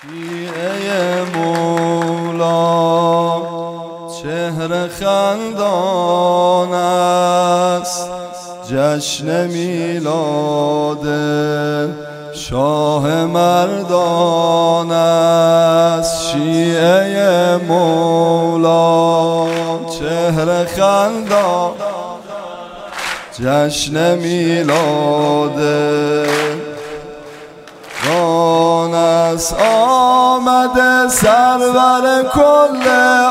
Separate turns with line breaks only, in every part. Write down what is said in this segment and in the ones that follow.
شیعه مولا چهره خندان است، جشن میلاد شاه مردان است. شیعه مولا چهره خندان، جشن میلاد دان است. آمده سرور کل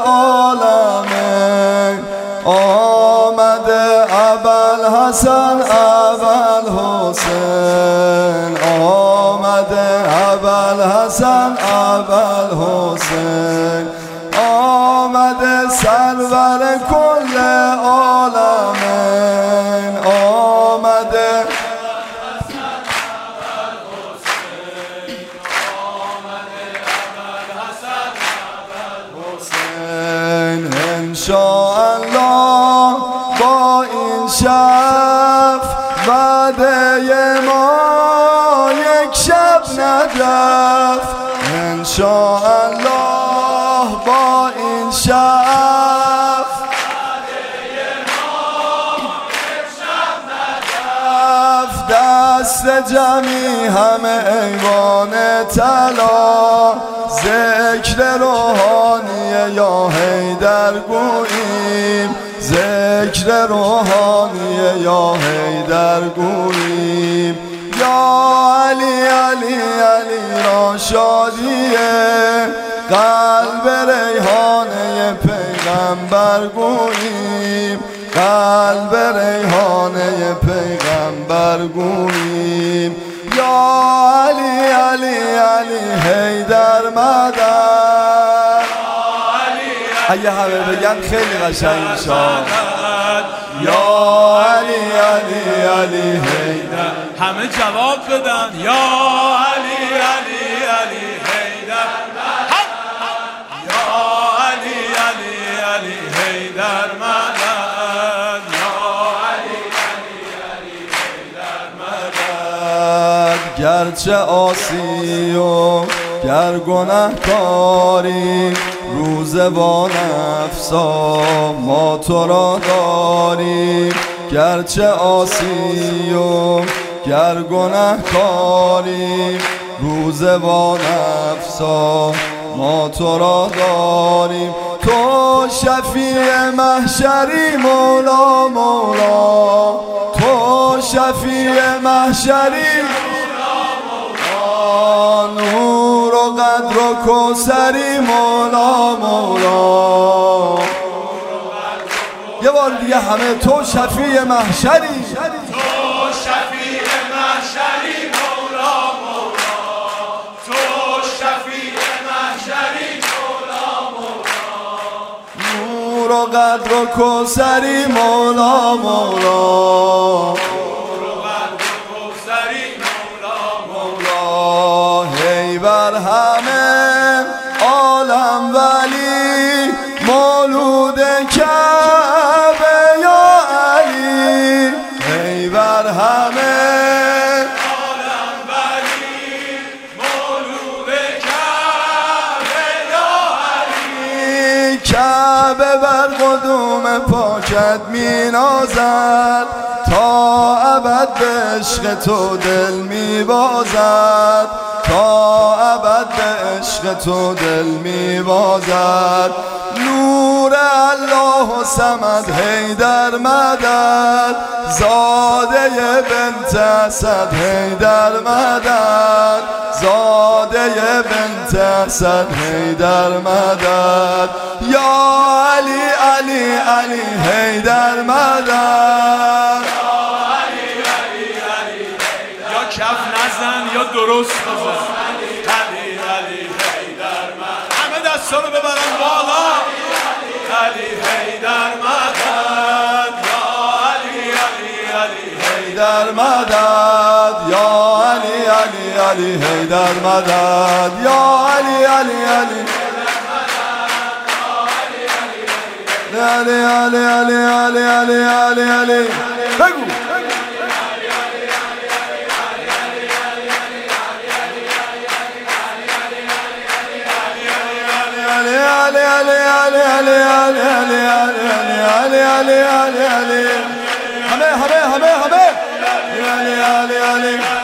عالمه، آمده ابوالحسن ابوالحسین، آمده ابوالحسن ابوالحسین، آمده سرور کل عالمین، آمده انشاءالله با این شب وعده ما یک شب ندرف. انشاءالله با این شب وعده ما یک شب ندرف. دست جمعی همه ایوان طلا، ذکر روحانی یا حیدر گوییم، ذکر روحانی یا حیدر گوییم. یا علی علی علی را شادیه، قلب ریحانه پیغمبر گوییم، قلب ریحانه پیغمبر گوییم. یا علی علی علی حیدر مدد. اگه همه بگن خیلی قشنگ میشه. یا علی علی علی حیدر،
همه جواب بدن. یا علی علی علی حیدر، یا علی علی علی حیدر مدد، یا علی علی علی حیدر مدد.
گرچه عاصی و گر گنهکاری، روز با نفسا ما تو را داریم. گرچه عاصی و گر گنهکاری، روز با نفسا ما تو را داریم. تو شفیع محشری مولا مولا، تو شفیع محشری نور و قدر و کوثری مولا مولا. یه بار دیگه همه تو شفیع محشری،
تو شفیع محشری مولا مولا، تو شفیع محشری مولا مولا.
نور و قدر و کوثری مولا مولا. بر همه عالم ولی مولود کعبه یا علی. ای بر همه
عالم ولی مولود کعبه یا علی.
کعبه بر قدوم پاکت می نازد، تا ابد به عشق تو دل می بازد، تا ابد به عشق تو دل می بازد. نور الله و صمد حیدر مدد، زاده بنت اسد حیدر مدد، زاده بنت اسد حیدر مدد. یا علی علی علی حیدر مدد.
کف نزن یا درست بزن. علی علی حیدر مدد، همه دستا رو ببرن بالا. علی حیدر مدد، یا علی علی علی
حیدر مدد، یا علی علی علی حیدر مدد، یا علی علی علی علی علی علی علی علی علی. بگو علی علی علی علی علی علی علی علی علی علی همه علی علی علی